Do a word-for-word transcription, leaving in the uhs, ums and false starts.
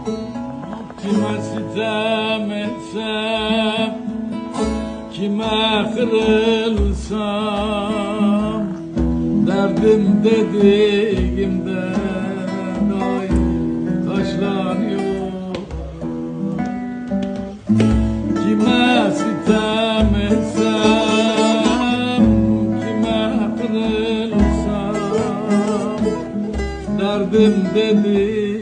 Kime sitem etsem, kime kırılsam, derdim dediğimden ay taşlanıyor. Kime sitem etsem, kime kırılsam, derdim dediğimden